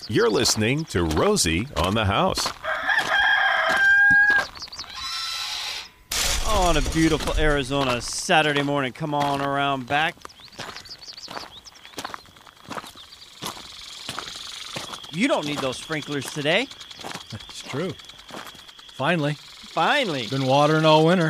You're listening to Rosie on the House. On a beautiful Arizona Saturday morning. Come on around back. You don't need those sprinklers today. That's true. Finally. Finally. Been watering all winter.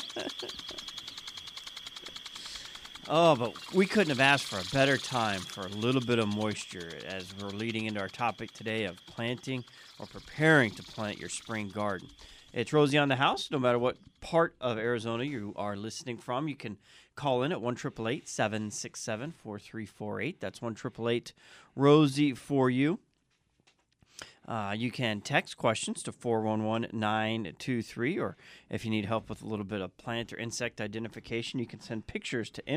Oh, but we couldn't have asked for a better time for a little bit of moisture as we're leading into our topic today of planting or preparing to plant your spring garden. It's Rosie on the House. No matter what part of Arizona you are listening from, you can call in at 1-888-767-4348. That's 1-888-ROSIE for you. You can text questions to 411-923, or if you need help with a little bit of plant or insect identification, you can send pictures to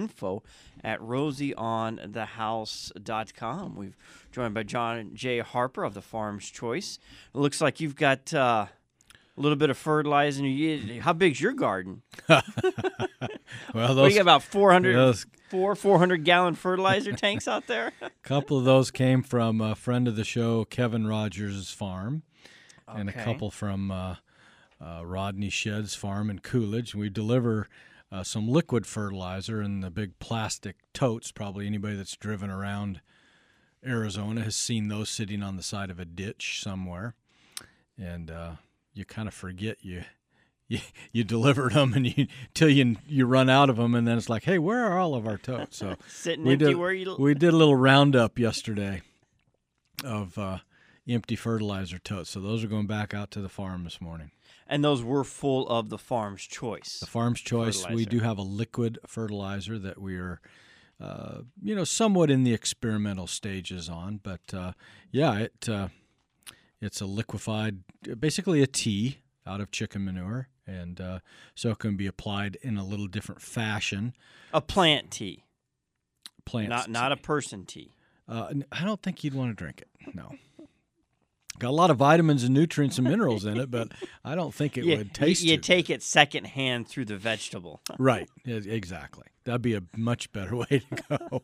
info@rosieonthehouse.com. We've joined by John J. Harper of the Farm's Choice. It looks like you've got a little bit of fertilizer. How big's your garden? Well, You got about 400-gallon fertilizer tanks out there? A couple of those came from a friend of the show, Kevin Rogers' farm, and a couple from Rodney Shedd's farm in Coolidge. We deliver some liquid fertilizer in the big plastic totes. Probably anybody that's driven around Arizona has seen those sitting on the side of a ditch somewhere, and you kind of forget you delivered them until you run out of them, and then it's like, hey, where are all of our totes? So Sitting empty we did a little roundup yesterday of empty fertilizer totes. So those are going back out to the farm this morning. And those were full of the Farm's Choice. The Farm's Choice, we do have a liquid fertilizer that we are, somewhat in the experimental stages on. But, it's a liquefied, basically a tea out of chicken manure. And so it can be applied in a little different fashion. A plant tea. Not a person tea. I don't think you'd want to drink it, no. Got a lot of vitamins and nutrients and minerals in it, but I don't think it would taste You too take good. it secondhand through the vegetable. Right, exactly. That'd be a much better way to go.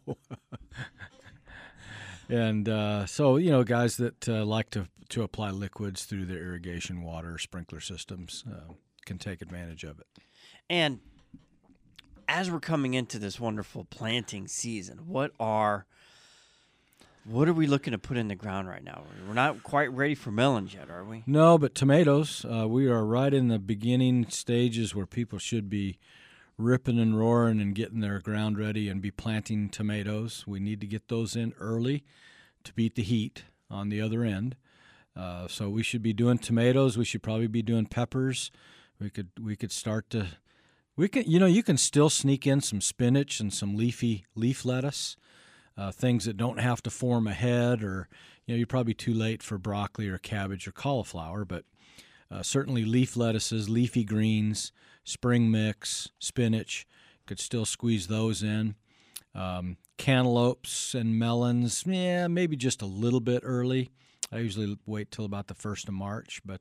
And so, guys that like to apply liquids through their irrigation water sprinkler systems can take advantage of it. And as we're coming into this wonderful planting season, what are we looking to put in the ground right now? We're not quite ready for melons yet, are we? No, but tomatoes, we are right in the beginning stages where people should be ripping and roaring and getting their ground ready and be planting tomatoes. We need to get those in early to beat the heat on the other end. So we should be doing tomatoes. We should probably be doing peppers. We could start to. You can still sneak in some spinach and some leafy leaf lettuce, things that don't have to form a head, or you're probably too late for broccoli or cabbage or cauliflower, but certainly leaf lettuces, leafy greens, spring mix, spinach, could still squeeze those in. Cantaloupes and melons, maybe just a little bit early. I usually wait till about the 1st of March, but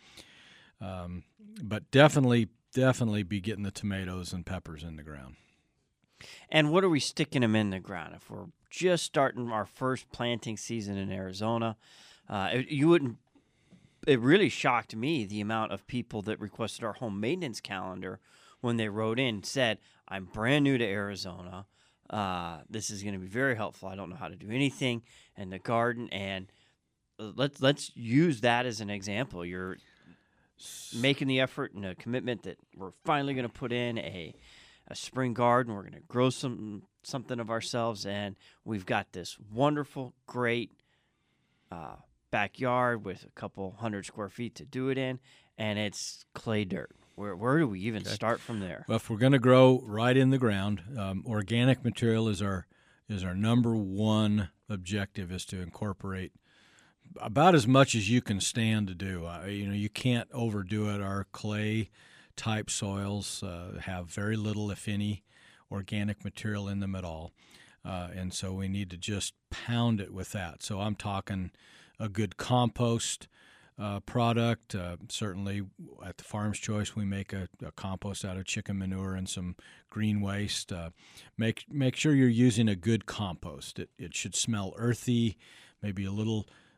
definitely be getting the tomatoes and peppers in the ground. And what are we sticking them in the ground? If we're just starting our first planting season in Arizona, it really shocked me the amount of people that requested our home maintenance calendar when they wrote in, said, I'm brand new to Arizona. This is going to be very helpful. I don't know how to do anything in the garden, and let's use that as an example. You're making the effort and a commitment that we're finally going to put in a spring garden. We're going to grow something of ourselves, and we've got this wonderful, great backyard with a couple 100 square feet to do it in, and it's clay dirt. Where do we even start from there? Well, if we're going to grow right in the ground, organic material is our number one objective, is to incorporate about as much as you can stand to do. You can't overdo it. Our clay-type soils have very little, if any, organic material in them at all, and so we need to just pound it with that. So I'm talking a good compost product. Certainly at the Farm's Choice, we make a compost out of chicken manure and some green waste. Make sure you're using a good compost. It should smell earthy, maybe a little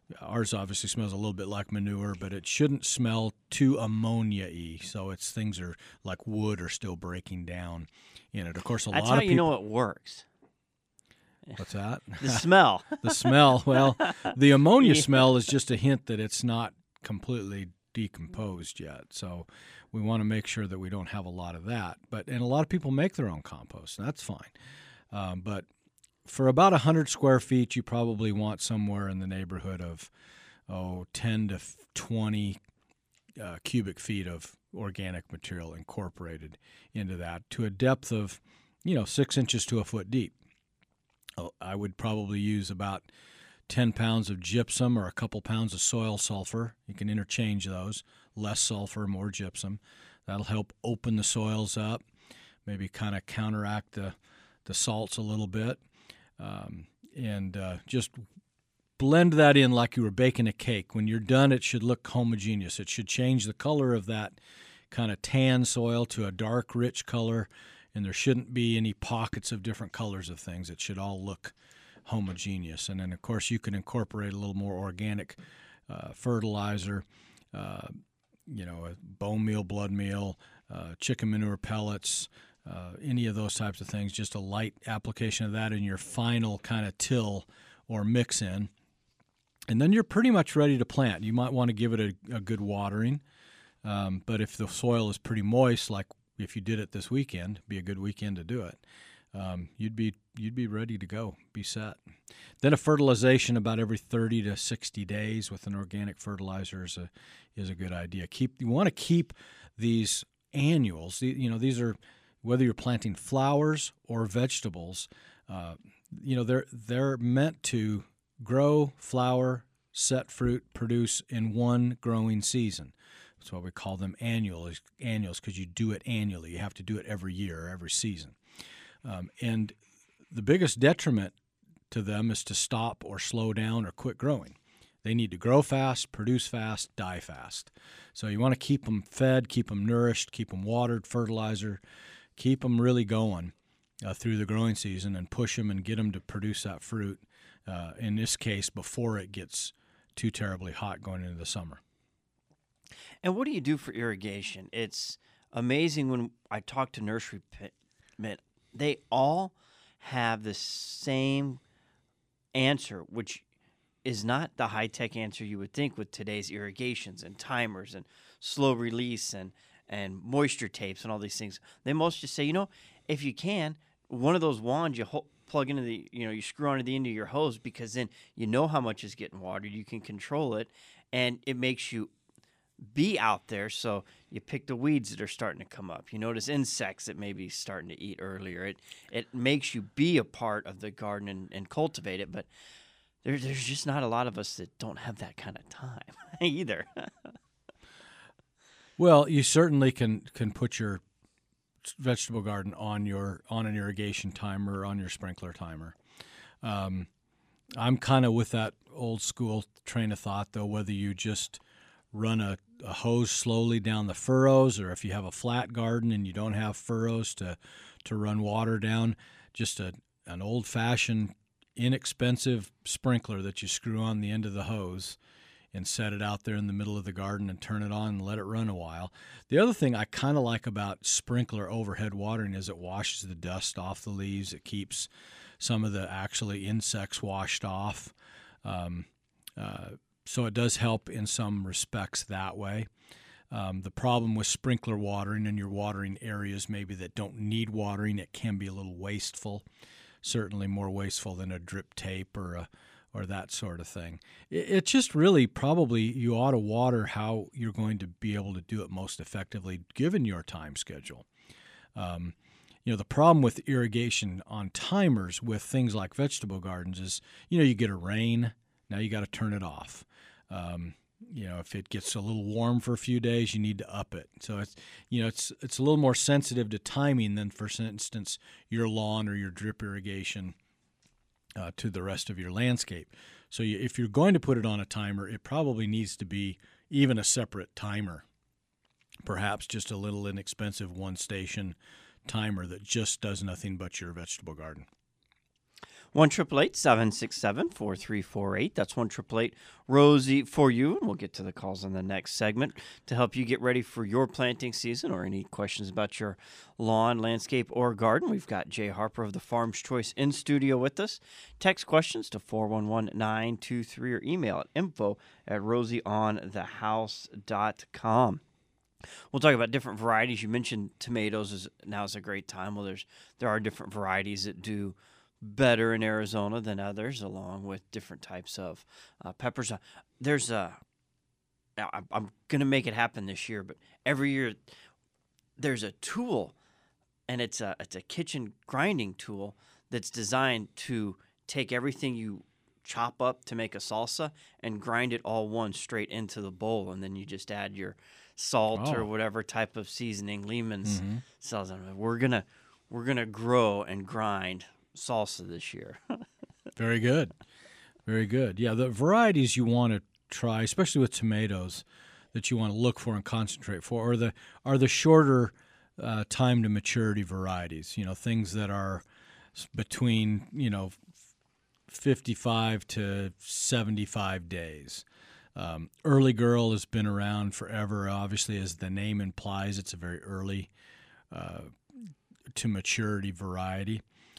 Ours obviously smells a little bit like manure, but it shouldn't smell too ammonia-y. So things are like wood are still breaking down in it. Of course, That's how you know it works. What's that? The smell. The smell. Well, the ammonia smell is just a hint that it's not completely decomposed yet. So we want to make sure that we don't have a lot of that. And a lot of people make their own compost, and that's fine. But for about 100 square feet, you probably want somewhere in the neighborhood of 10 to 20 cubic feet of organic material incorporated into that to a depth of 6 inches to a foot deep. I would probably use about 10 pounds of gypsum or a couple pounds of soil sulfur. You can interchange those. Less sulfur, more gypsum. That'll help open the soils up, maybe kind of counteract the salts a little bit. And just blend that in like you were baking a cake. When you're done, it should look homogeneous. It should change the color of that kind of tan soil to a dark, rich color, and there shouldn't be any pockets of different colors of things. It should all look homogeneous. And then, of course, you can incorporate a little more organic fertilizer, bone meal, blood meal, chicken manure pellets, any of those types of things, just a light application of that in your final kind of till or mix in. And then you're pretty much ready to plant. You might want to give it a good watering, but if the soil is pretty moist, like if you did it this weekend, it'd be a good weekend to do it. You'd be ready to go, be set. Then a fertilization about every 30 to 60 days with an organic fertilizer is a good idea. You want to keep these annuals. These are, whether you're planting flowers or vegetables, they're meant to grow, flower, set fruit, produce in one growing season. That's why we call them annuals, because you do it annually. You have to do it every year or every season. And the biggest detriment to them is to stop or slow down or quit growing. They need to grow fast, produce fast, die fast. So you want to keep them fed, keep them nourished, keep them watered, fertilizer, keep them really going through the growing season and push them and get them to produce that fruit, in this case, before it gets too terribly hot going into the summer. And what do you do for irrigation? It's amazing when I talk to nursery men, they all have the same answer, which is not the high-tech answer you would think with today's irrigations and timers and slow release and moisture tapes and all these things. They most just say, if you can, one of those wands you plug into you screw onto the end of your hose, because then you know how much is getting watered. You can control it, and it makes you be out there. So you pick the weeds that are starting to come up. You notice insects that may be starting to eat earlier. It makes you be a part of the garden and cultivate it. But there's just not a lot of us that don't have that kind of time either. Well, you certainly can put your vegetable garden on an irrigation timer or on your sprinkler timer. I'm kind of with that old school train of thought, though, whether you just run a hose slowly down the furrows, or if you have a flat garden and you don't have furrows to run water down, just an old-fashioned, inexpensive sprinkler that you screw on the end of the hose and set it out there in the middle of the garden and turn it on and let it run a while. The other thing I kind of like about sprinkler overhead watering is it washes the dust off the leaves. It keeps some of the actually insects washed off. So it does help in some respects that way. The problem with sprinkler watering and your watering areas maybe that don't need watering, it can be a little wasteful, certainly more wasteful than a drip tape or that sort of thing. It just really probably you ought to water how you're going to be able to do it most effectively given your time schedule. The problem with irrigation on timers with things like vegetable gardens is, you get a rain, now you got to turn it off. If it gets a little warm for a few days, you need to up it. So it's a little more sensitive to timing than, for instance, your lawn or your drip irrigation to the rest of your landscape. So if you're going to put it on a timer, it probably needs to be even a separate timer, perhaps just a little inexpensive one-station timer that just does nothing but your vegetable garden. 1-888-767-4348. That's 1-888-ROSIE for you, and we'll get to the calls in the next segment to help you get ready for your planting season or any questions about your lawn, landscape, or garden. We've got Jay Harper of the Farm's Choice in studio with us. Text questions to 411-923 or email at info@rosieonthehouse.com. We'll talk about different varieties. You mentioned tomatoes now is a great time. Well, there are different varieties that do better in Arizona than others, along with different types of peppers. I'm going to make it happen this year, but every year there's a tool, and it's a kitchen grinding tool that's designed to take everything you chop up to make a salsa and grind it all straight into the bowl, and then you just add your salt or whatever type of seasoning Lehman's sells. We're gonna grow and grind salsa this year. Very good. Very good. Yeah, the varieties you want to try, especially with tomatoes, that you want to look for and concentrate for are the shorter time to maturity varieties, things that are between, 55 to 75 days. Early Girl has been around forever. Obviously, as the name implies, it's a very early to maturity variety.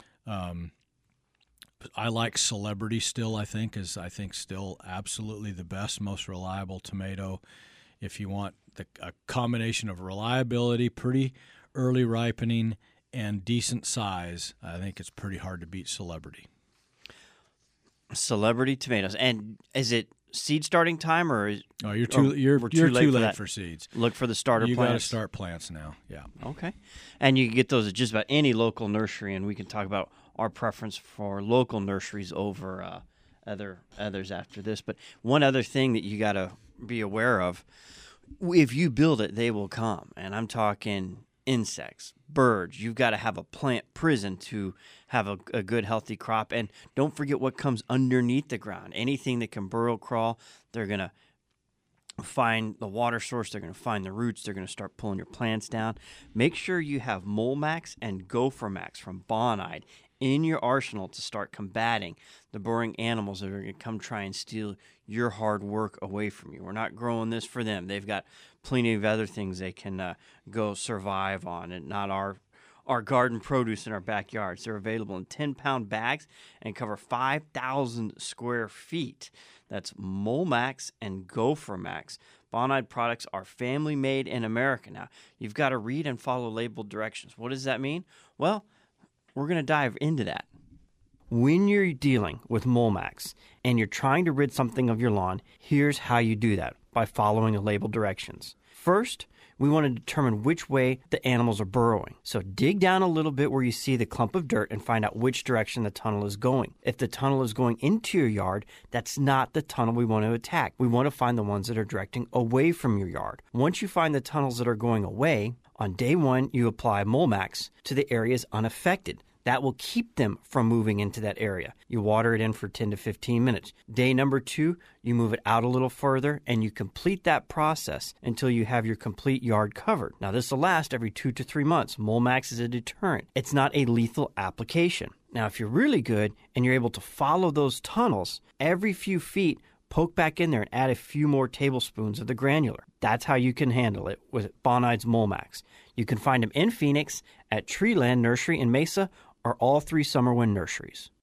I like Celebrity still, I think still absolutely the best, most reliable tomato. If you want a combination of reliability, pretty early ripening, and decent size, I think it's pretty hard to beat Celebrity. Celebrity tomatoes. And is it seed starting time, or you're too late for seeds. Look for the starter plants. You got to start plants now. Yeah. Okay. And you can get those at just about any local nursery, and we can talk about our preference for local nurseries over others after this. But one other thing that you got to be aware of, if you build it, they will come. And I'm talking insects, birds. You've got to have a plant prison to have a good, healthy crop. And don't forget what comes underneath the ground. Anything that can burrow crawl, they're going to find the water source. They're going to find the roots. They're going to start pulling your plants down. Make sure you have Mole Max and Gopher Max from Bonide in your arsenal to start combating the burrowing animals that are going to come try and steal your hard work away from you. We're not growing this for them. They've got plenty of other things they can go survive on, and not our garden produce in our backyards. They're available in 10-pound bags and cover 5,000 square feet. That's Mole Max and Gopher Max. Bonide products are family made in America. Now, you've got to read and follow labeled directions. What does that mean? Well, we're going to dive into that. When you're dealing with Mole Max and you're trying to rid something of your lawn, here's how you do that, by following the labeled directions. First, we want to determine which way the animals are burrowing. So dig down a little bit where you see the clump of dirt and find out which direction the tunnel is going. If the tunnel is going into your yard, that's not the tunnel we want to attack. We want to find the ones that are directing away from your yard. Once you find the tunnels that are going away, on day one, you apply Mole Max to the areas unaffected. That will keep them from moving into that area. You water it in for 10 to 15 minutes. Day number 2, you move it out a little further, and you complete that process until you have your complete yard covered. Now, this will last every 2 to 3 months. Mole Max is a deterrent. It's not a lethal application. Now, if you're really good and you're able to follow those tunnels, every few feet, poke back in there and add a few more tablespoons of the granular. That's how you can handle it with Bonide's Mole Max. You can find them in Phoenix at Treeland Nursery in Mesa, or all 3 Summerwind nurseries.